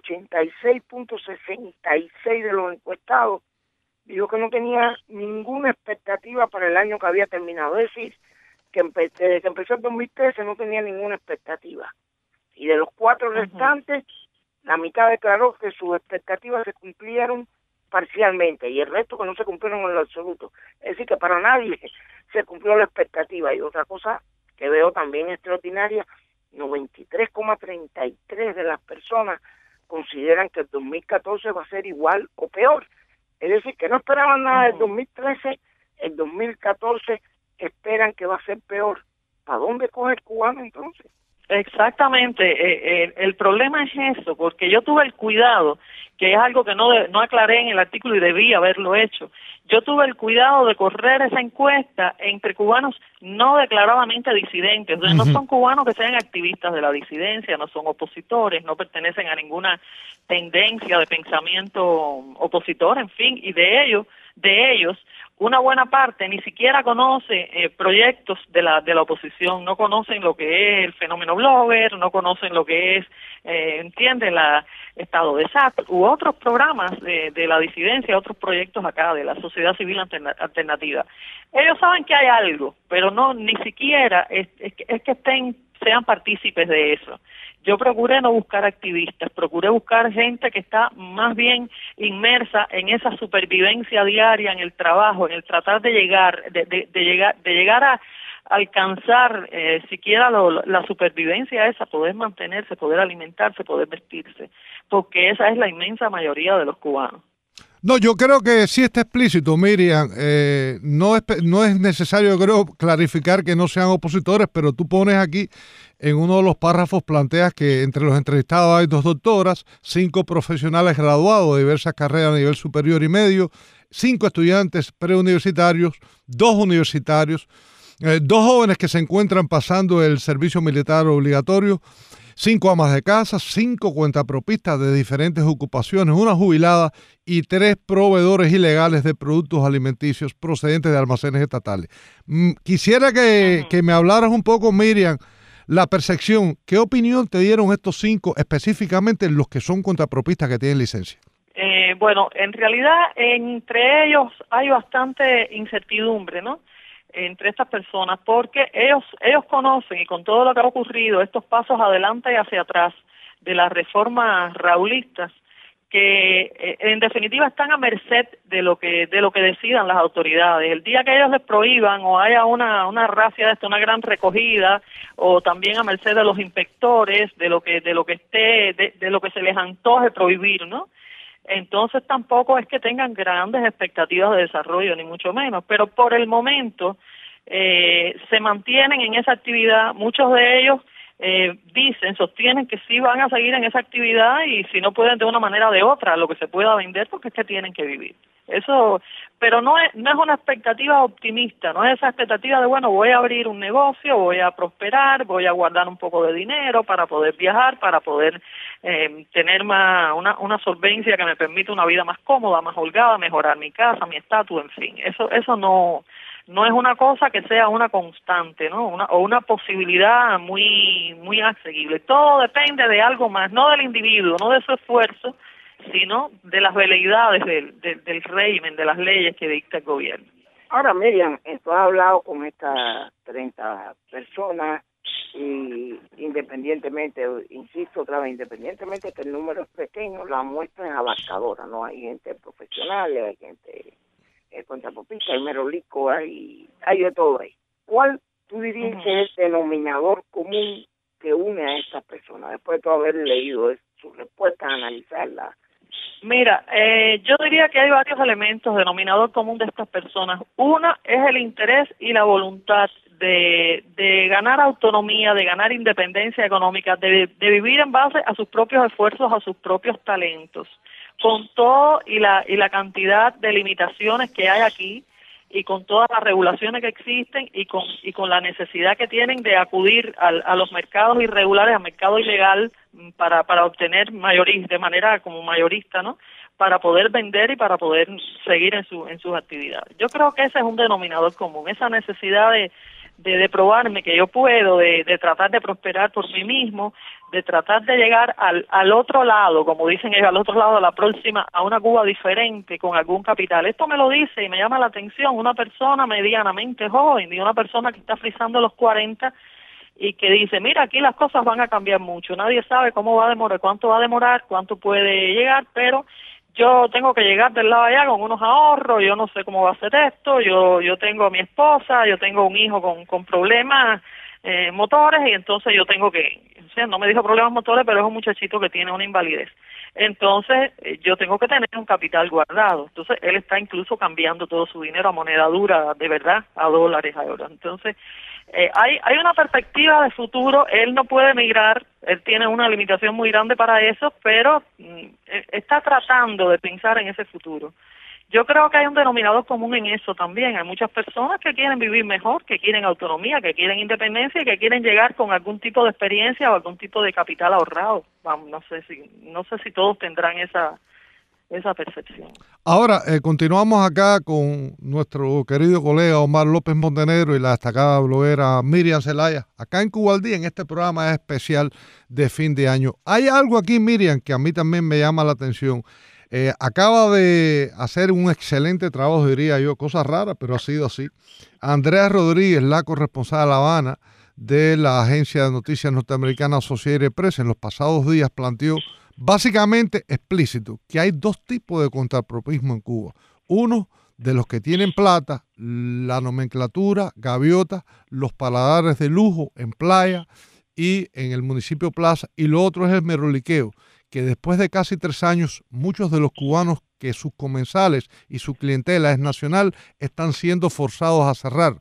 86.66 de los encuestados dijo que no tenía ninguna expectativa para el año que había terminado. Es decir, que desde que empezó el 2013 no tenía ninguna expectativa. Y de los 4 restantes, la mitad declaró que sus expectativas se cumplieron parcialmente y el resto que no se cumplieron en lo absoluto. Es decir, que para nadie se cumplió la expectativa. Y otra cosa que veo también extraordinaria, 93,33 de las personas consideran que el 2014 va a ser igual o peor. Es decir, que no esperaban nada del 2013, el 2014 esperan que va a ser peor. ¿Para dónde coge el cubano entonces? Exactamente, el problema es eso, porque yo tuve el cuidado, que es algo que no aclaré en el artículo y debí haberlo hecho. Yo tuve el cuidado de correr esa encuesta entre cubanos no declaradamente disidentes. Entonces, no son cubanos que sean activistas de la disidencia, no son opositores, no pertenecen a ninguna tendencia de pensamiento opositor, en fin, y de ellos una buena parte ni siquiera conoce proyectos de la oposición, no conocen lo que es el fenómeno blogger, no conocen lo que es, entienden, la estado de SAT u otros programas de la disidencia, otros proyectos acá de la sociedad civil alternativa. Ellos saben que hay algo, pero no ni siquiera es que sean partícipes de eso. Yo procuré no buscar activistas, procuré buscar gente que está más bien inmersa en esa supervivencia diaria, en el trabajo, en el tratar de llegar a alcanzar siquiera la supervivencia esa, poder mantenerse, poder alimentarse, poder vestirse, porque esa es la inmensa mayoría de los cubanos. No, yo creo que sí está explícito, Miriam. No es necesario, creo, clarificar que no sean opositores, pero tú pones aquí en uno de los párrafos, planteas que entre los entrevistados hay 2 doctoras, 5 profesionales graduados de diversas carreras a nivel superior y medio, 5 estudiantes preuniversitarios, 2 universitarios, 2 jóvenes que se encuentran pasando el servicio militar obligatorio, 5 amas de casa, 5 cuentapropistas de diferentes ocupaciones, una jubilada y 3 proveedores ilegales de productos alimenticios procedentes de almacenes estatales. Quisiera que me hablaras un poco, Miriam, la percepción. ¿Qué opinión te dieron estos 5, específicamente los que son cuentapropistas que tienen licencia? Bueno, en realidad entre ellos hay bastante incertidumbre, ¿no?, entre estas personas, porque ellos conocen, y con todo lo que ha ocurrido, estos pasos adelante y hacia atrás de las reformas raulistas, que en definitiva están a merced de lo que decidan las autoridades. El día que ellos les prohíban o haya una racia de esto, una gran recogida, o también a merced de los inspectores, de lo que se les antoje prohibir, ¿no? Entonces tampoco es que tengan grandes expectativas de desarrollo, ni mucho menos, pero por el momento se mantienen en esa actividad. Muchos de ellos sostienen que sí van a seguir en esa actividad, y si no pueden de una manera o de otra, lo que se pueda vender, porque es que tienen que vivir. Eso, pero no es una expectativa optimista, no es esa expectativa de, bueno, voy a abrir un negocio, voy a prosperar, voy a guardar un poco de dinero para poder viajar, para poder tener una solvencia que me permita una vida más cómoda, más holgada, mejorar mi casa, mi estatus, en fin. Eso no es una cosa que sea una constante, ¿no? Una posibilidad muy muy asequible. Todo depende de algo más, no del individuo, no de su esfuerzo, sino de las veleidades del régimen, de las leyes que dicta el gobierno. Ahora, Miriam, tú has hablado con estas 30 personas y independientemente, insisto otra vez, independientemente que el número es pequeño, la muestra es abarcadora, ¿no? Hay gente profesional, hay gente contrapopista, hay merolico, hay de todo ahí. ¿Cuál tú dirías que es el denominador común que une a estas personas, después de haber leído sus respuestas, analizarlas? Mira, yo diría que hay varios elementos denominador común de estas personas. Una es el interés y la voluntad de ganar autonomía, de ganar independencia económica, de vivir en base a sus propios esfuerzos, a sus propios talentos, con todo y la cantidad de limitaciones que hay aquí, y con todas las regulaciones que existen, y con la necesidad que tienen de acudir a los mercados irregulares, al mercado ilegal, para obtener de manera como mayorista, ¿no?, para poder vender y para poder seguir en sus actividades. Yo creo que ese es un denominador común, esa necesidad de probarme que yo puedo, de tratar de prosperar por mí mismo, de tratar de llegar al otro lado, como dicen ellos, al otro lado de la próxima, a una Cuba diferente, con algún capital. Esto me lo dice y me llama la atención una persona medianamente joven, y una persona que está frisando los 40 y que dice, mira, aquí las cosas van a cambiar mucho, nadie sabe cómo va a demorar, cuánto va a demorar, cuánto puede llegar, pero yo tengo que llegar del lado allá con unos ahorros, yo no sé cómo va a ser esto, yo tengo a mi esposa, yo tengo un hijo con problemas motores, y entonces yo tengo que, o sea, no me dijo problemas motores, pero es un muchachito que tiene una invalidez. Entonces, yo tengo que tener un capital guardado. Entonces, él está incluso cambiando todo su dinero a moneda dura, de verdad, a dólares, a euros. Entonces, hay una perspectiva de futuro. Él no puede emigrar, él tiene una limitación muy grande para eso, pero está tratando de pensar en ese futuro. Yo creo que hay un denominador común en eso también. Hay muchas personas que quieren vivir mejor, que quieren autonomía, que quieren independencia y que quieren llegar con algún tipo de experiencia o algún tipo de capital ahorrado. Vamos, no sé si todos tendrán esa percepción. Ahora, continuamos acá con nuestro querido colega Omar López Montenegro y la destacada bloguera Miriam Zelaya, acá en Cuba al Día, en este programa especial de fin de año. Hay algo aquí, Miriam, que a mí también me llama la atención. Acaba de hacer un excelente trabajo, diría yo, cosas raras, pero ha sido así. Andrea Rodríguez, la corresponsal de La Habana de la agencia de noticias norteamericana Associated Press, en los pasados días planteó básicamente explícito que hay dos tipos de contrapropismo en Cuba. Uno, de los que tienen plata, la nomenclatura, gaviotas, los paladares de lujo en playa y en el municipio Plaza, y lo otro es el meroliqueo, que después de casi 3 años, muchos de los cubanos que sus comensales y su clientela es nacional están siendo forzados a cerrar.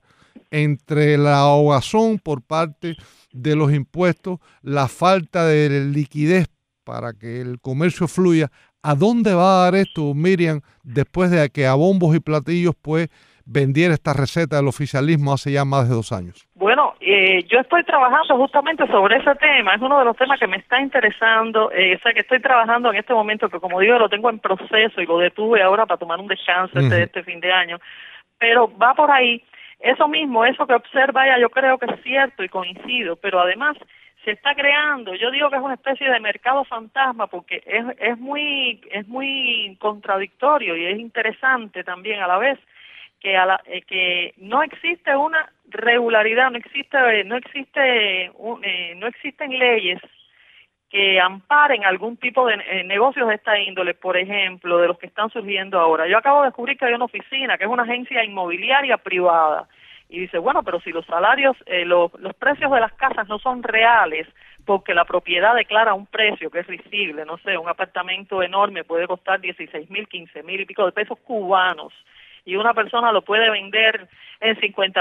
Entre la ahogazón por parte de los impuestos, la falta de liquidez para que el comercio fluya, ¿a dónde va a dar esto, Miriam, después de que a bombos y platillos pues vendiera esta receta del oficialismo hace ya más de 2 años? Bueno, yo estoy trabajando justamente sobre ese tema, es uno de los temas que me está interesando, o sea que estoy trabajando en este momento, que como digo, lo tengo en proceso y lo detuve ahora para tomar un descanso este fin de año, pero va por ahí. Eso mismo, eso que observa ella, yo creo que es cierto y coincido, pero además se está creando, yo digo que es una especie de mercado fantasma porque es muy contradictorio y es interesante también a la vez que no existe una regularidad, no existen leyes que amparen algún tipo de negocios de esta índole, por ejemplo, de los que están surgiendo ahora. Yo acabo de descubrir que hay una oficina, que es una agencia inmobiliaria privada, y dice, bueno, pero si los salarios, los precios de las casas no son reales, porque la propiedad declara un precio que es risible, no sé, un apartamento enorme puede costar 16,000, 15,000 y pico de pesos cubanos, y una persona lo puede vender en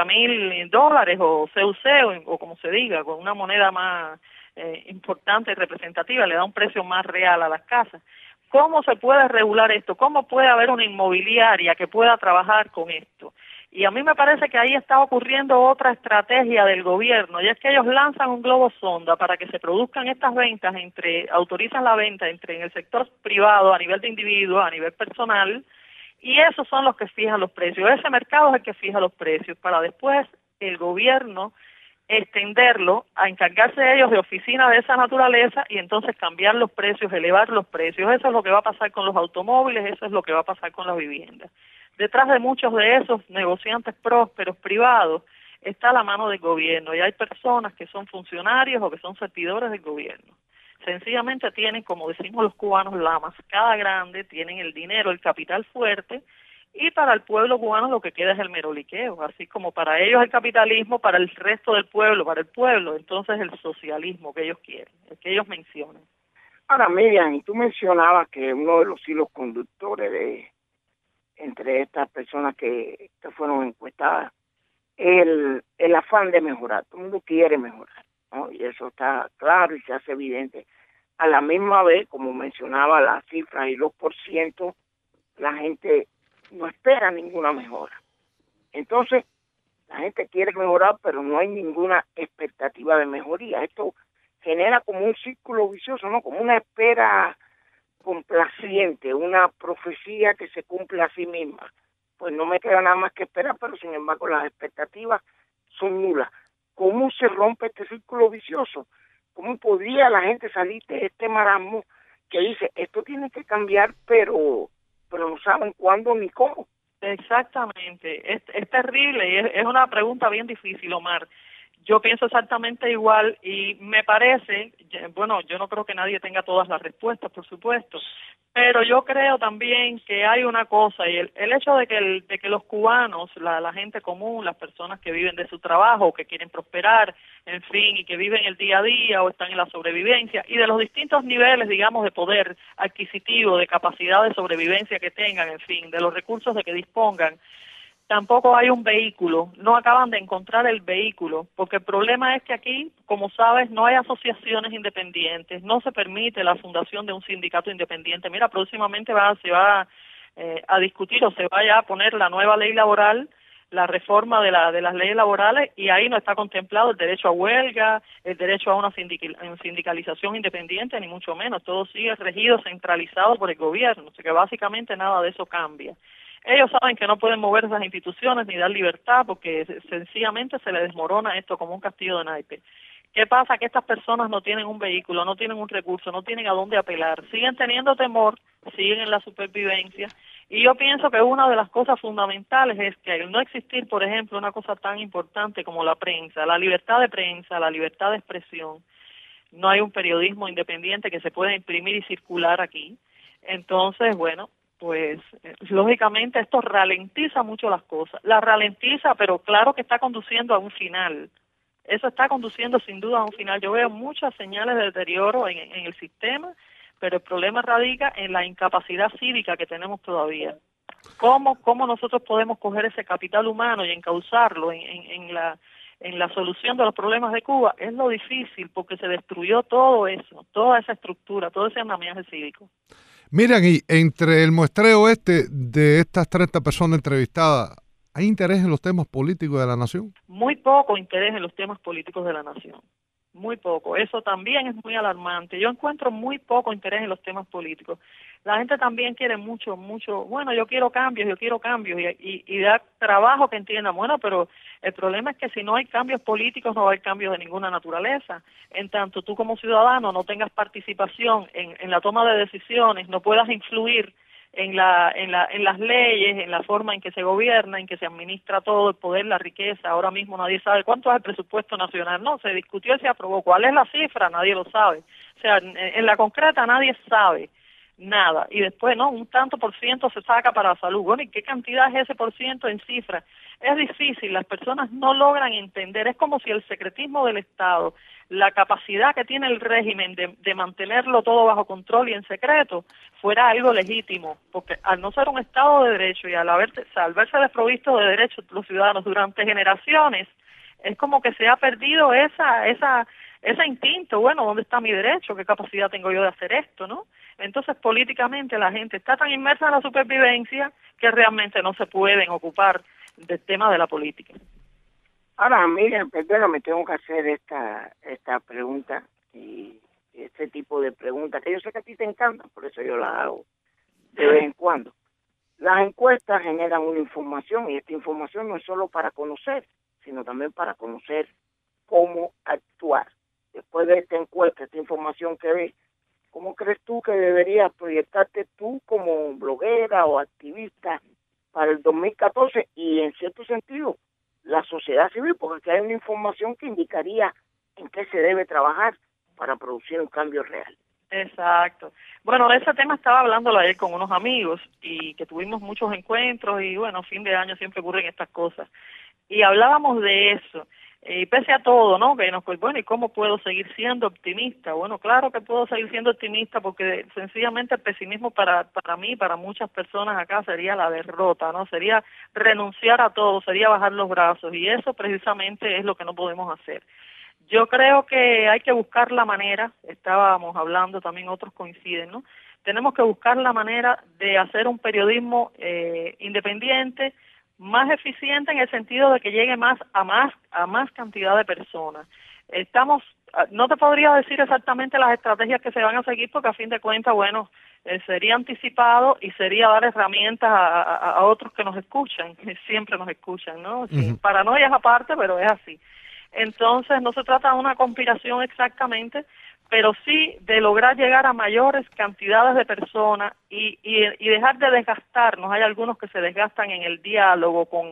$50,000 o CUC o como se diga, con una moneda más importante y representativa, le da un precio más real a las casas. ¿Cómo se puede regular esto? ¿Cómo puede haber una inmobiliaria que pueda trabajar con esto? Y a mí me parece que ahí está ocurriendo otra estrategia del gobierno, y es que ellos lanzan un globo sonda para que se produzcan estas ventas, autorizan la venta en el sector privado, a nivel de individuo, a nivel personal, y esos son los que fijan los precios. Ese mercado es el que fija los precios, para después el gobierno extenderlo, a encargarse de ellos de oficinas de esa naturaleza y entonces cambiar los precios, elevar los precios. Eso es lo que va a pasar con los automóviles, eso es lo que va a pasar con las viviendas. Detrás de muchos de esos negociantes prósperos privados está la mano del gobierno, y hay personas que son funcionarios o que son servidores del gobierno. Sencillamente tienen, como decimos los cubanos, la mascada grande, tienen el dinero, el capital fuerte, y para el pueblo cubano lo que queda es el meroliqueo, así como para ellos el capitalismo, para el resto del pueblo, para el pueblo, entonces el socialismo que ellos quieren, el que ellos mencionan. Ahora, Miriam, y tú mencionabas que uno de los hilos conductores entre estas personas que fueron encuestadas es el afán de mejorar. Todo el mundo quiere mejorar, ¿no? Y eso está claro y se hace evidente. A la misma vez, como mencionaba las cifras y los %, la gente no espera ninguna mejora. Entonces, la gente quiere mejorar, pero no hay ninguna expectativa de mejoría. Esto genera como un círculo vicioso, ¿no? Como una espera complaciente, una profecía que se cumple a sí misma. Pues no me queda nada más que esperar, pero sin embargo las expectativas son nulas. ¿Cómo se rompe este círculo vicioso? ¿Cómo podría la gente salir de este marasmo que dice, esto tiene que cambiar, pero no saben cuándo ni cómo? Exactamente, es terrible y es una pregunta bien difícil, Omar. Yo pienso exactamente igual y me parece, bueno, yo no creo que nadie tenga todas las respuestas, por supuesto, pero yo creo también que hay una cosa, y el hecho de que los cubanos, la gente común, las personas que viven de su trabajo, que quieren prosperar, en fin, y que viven el día a día o están en la sobrevivencia, y de los distintos niveles, digamos, de poder adquisitivo, de capacidad de sobrevivencia que tengan, en fin, de los recursos de que dispongan, tampoco hay un vehículo, no acaban de encontrar el vehículo, porque el problema es que aquí, como sabes, no hay asociaciones independientes, no se permite la fundación de un sindicato independiente. Mira, próximamente se va a discutir o se vaya a poner la nueva ley laboral, la reforma de las leyes laborales, y ahí no está contemplado el derecho a huelga, el derecho a una sindicalización independiente, ni mucho menos. Todo sigue regido, centralizado por el gobierno, o sea que básicamente nada de eso cambia. Ellos saben que no pueden mover esas instituciones ni dar libertad porque sencillamente se les desmorona esto como un castillo de naipes. ¿Qué pasa? Que estas personas no tienen un vehículo, no tienen un recurso, no tienen a dónde apelar, siguen teniendo temor, siguen en la supervivencia, y yo pienso que una de las cosas fundamentales es que al no existir, por ejemplo, una cosa tan importante como la prensa, la libertad de prensa, la libertad de expresión, no hay un periodismo independiente que se pueda imprimir y circular aquí. Entonces, bueno, pues lógicamente esto ralentiza mucho las cosas, las ralentiza, pero claro que está conduciendo a un final. Eso está conduciendo sin duda a un final. Yo veo muchas señales de deterioro en el sistema, pero el problema radica en la incapacidad cívica que tenemos todavía. ¿Cómo nosotros podemos coger ese capital humano y encauzarlo en la solución de los problemas de Cuba? Es lo difícil porque se destruyó todo eso, toda esa estructura, todo ese andamiaje cívico. Miren, y entre el muestreo de estas 30 personas entrevistadas, ¿hay interés en los temas políticos de la nación? Muy poco interés en los temas políticos de la nación. Muy poco. Eso también es muy alarmante. Yo encuentro muy poco interés en los temas políticos. La gente también quiere mucho, bueno, yo quiero cambios, y da trabajo que entiendan, bueno, pero el problema es que si no hay cambios políticos no hay cambios de ninguna naturaleza. En tanto tú como ciudadano no tengas participación en la toma de decisiones, no puedas influir en las leyes, en la forma en que se gobierna, en que se administra todo el poder, la riqueza. Ahora mismo nadie sabe cuánto es el presupuesto nacional. No, se discutió y se aprobó. ¿Cuál es la cifra? Nadie lo sabe. O sea, en la concreta nadie sabe nada. Y después, no, un tanto por ciento se saca para la salud. Bueno, ¿y qué cantidad es ese por ciento en cifras? Es difícil, las personas no logran entender. Es como si el secretismo del Estado, la capacidad que tiene el régimen de mantenerlo todo bajo control y en secreto, fuera algo legítimo, porque al no ser un Estado de Derecho y al verse desprovisto de derechos los ciudadanos durante generaciones, es como que se ha perdido ese instinto. Bueno, ¿dónde está mi derecho? ¿Qué capacidad tengo yo de hacer esto, no? Entonces, políticamente la gente está tan inmersa en la supervivencia que realmente no se pueden ocupar del tema de la política. Ahora, Miriam, perdóname, tengo que hacer esta pregunta y este tipo de preguntas que yo sé que a ti te encantan, por eso yo las hago de vez en cuando. Las encuestas generan una información y esta información no es solo para conocer, sino también para conocer cómo actuar. Después de esta encuesta, esta información que ves, ¿cómo crees tú que deberías proyectarte tú como bloguera o activista para el 2014 y en cierto sentido la sociedad civil? Porque hay una información que indicaría en qué se debe trabajar para producir un cambio real. Exacto. Bueno, de ese tema estaba hablándolo ayer con unos amigos y que tuvimos muchos encuentros y bueno, fin de año siempre ocurren estas cosas. Y hablábamos de eso. Y pese a todo, ¿no? Que bueno, ¿y cómo puedo seguir siendo optimista? Bueno, claro que puedo seguir siendo optimista porque sencillamente el pesimismo para mí, para muchas personas acá sería la derrota, ¿no? Sería renunciar a todo, sería bajar los brazos y eso precisamente es lo que no podemos hacer. Yo creo que hay que buscar la manera, estábamos hablando, también otros coinciden, ¿no? Tenemos que buscar la manera de hacer un periodismo independiente, más eficiente en el sentido de que llegue a más cantidad de personas. No te podría decir exactamente las estrategias que se van a seguir porque a fin de cuentas, bueno, sería anticipado y sería dar herramientas a otros que nos escuchan, que siempre nos escuchan, ¿no? Sin paranoias aparte, pero es así. Entonces no se trata de una conspiración exactamente, pero sí de lograr llegar a mayores cantidades de personas y dejar de desgastarnos. Hay algunos que se desgastan en el diálogo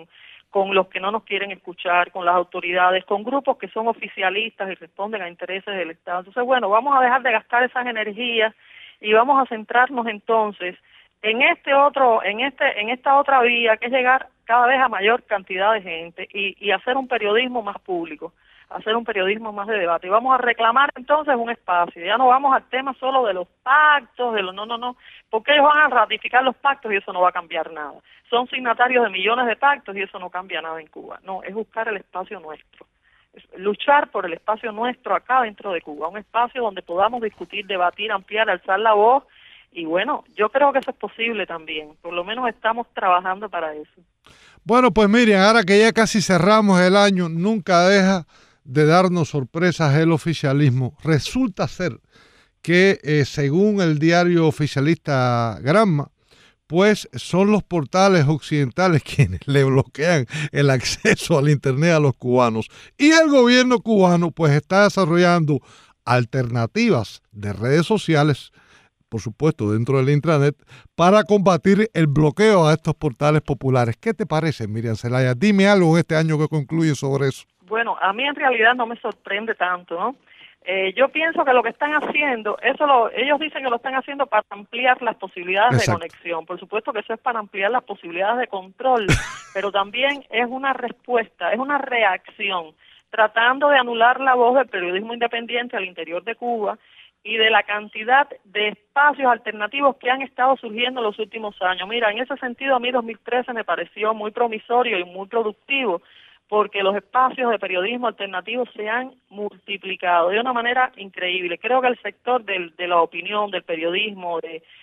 con los que no nos quieren escuchar, con las autoridades, con grupos que son oficialistas y responden a intereses del Estado. Entonces, bueno, vamos a dejar de gastar esas energías y vamos a centrarnos entonces en esta otra vía, que es llegar cada vez a mayor cantidad de gente y hacer un periodismo más público, hacer un periodismo más de debate. Y vamos a reclamar entonces un espacio. Ya no vamos al tema solo de los pactos, no, porque ellos van a ratificar los pactos y eso no va a cambiar nada. Son signatarios de millones de pactos y eso no cambia nada en Cuba. No, es buscar el espacio nuestro. Es luchar por el espacio nuestro acá dentro de Cuba, un espacio donde podamos discutir, debatir, ampliar, alzar la voz. Y bueno, yo creo que eso es posible también. Por lo menos estamos trabajando para eso. Bueno, pues Miriam, ahora que ya casi cerramos el año, nunca deja de darnos sorpresas el oficialismo. Resulta ser que, según el diario oficialista Granma, pues son los portales occidentales quienes le bloquean el acceso al Internet a los cubanos. Y el gobierno cubano pues está desarrollando alternativas de redes sociales, por supuesto dentro del intranet, para combatir el bloqueo a estos portales populares. ¿Qué te parece, Miriam Zelaya? Dime algo en este año que concluye sobre eso. Bueno, a mí en realidad no me sorprende tanto, ¿no? Yo pienso que lo que están haciendo, ellos dicen que lo están haciendo para ampliar las posibilidades de conexión. Por supuesto que eso es para ampliar las posibilidades de control, pero también es una respuesta, es una reacción, tratando de anular la voz del periodismo independiente al interior de Cuba y de la cantidad de espacios alternativos que han estado surgiendo en los últimos años. Mira, en ese sentido a mí 2013 me pareció muy promisorio y muy productivo, porque los espacios de periodismo alternativo se han multiplicado de una manera increíble. Creo que el sector de la opinión, del periodismo,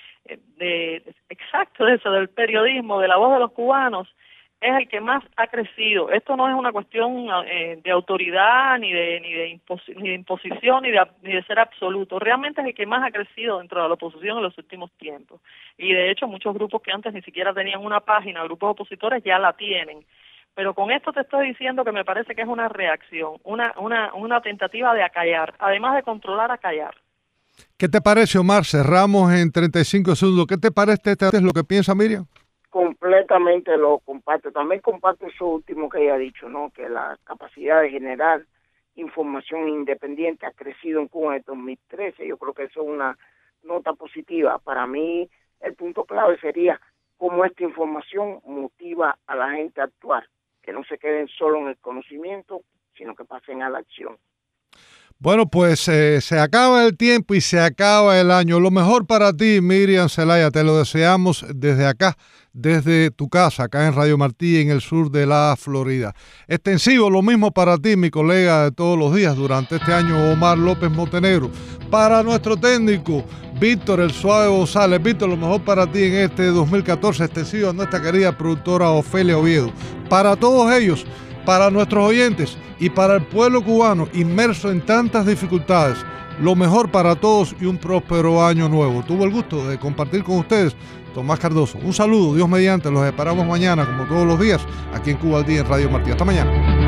exacto de eso, del periodismo, de la voz de los cubanos, es el que más ha crecido. Esto no es una cuestión de autoridad, ni de imposición, ni de ser absoluto. Realmente es el que más ha crecido dentro de la oposición en los últimos tiempos. Y de hecho muchos grupos que antes ni siquiera tenían una página, grupos opositores, ya la tienen. Pero con esto te estoy diciendo que me parece que es una reacción, una tentativa de acallar, además de controlar, acallar. ¿Qué te parece, Omar? Cerramos en 35 segundos. ¿Qué te parece es lo que piensa Miriam? Completamente lo comparto. También comparto eso último que ella ha dicho, ¿no? Que la capacidad de generar información independiente ha crecido en Cuba en el 2013. Yo creo que eso es una nota positiva. Para mí, el punto clave sería cómo esta información motiva a la gente a actuar, que no se queden solo en el conocimiento, sino que pasen a la acción. Bueno, pues se acaba el tiempo y se acaba el año. Lo mejor para ti, Miriam Zelaya, te lo deseamos desde acá, desde tu casa, acá en Radio Martí, en el sur de la Florida. Extensivo, lo mismo para ti, mi colega de todos los días durante este año, Omar López Montenegro. Para nuestro técnico, Víctor El Suave González. Víctor, lo mejor para ti en este 2014, extensivo a nuestra querida productora Ofelia Oviedo. Para todos ellos, para nuestros oyentes y para el pueblo cubano inmerso en tantas dificultades, lo mejor para todos y un próspero año nuevo. Tuvo el gusto de compartir con ustedes Tomás Cardoso. Un saludo, Dios mediante, los esperamos mañana como todos los días aquí en Cuba al Día en Radio Martí. Hasta mañana.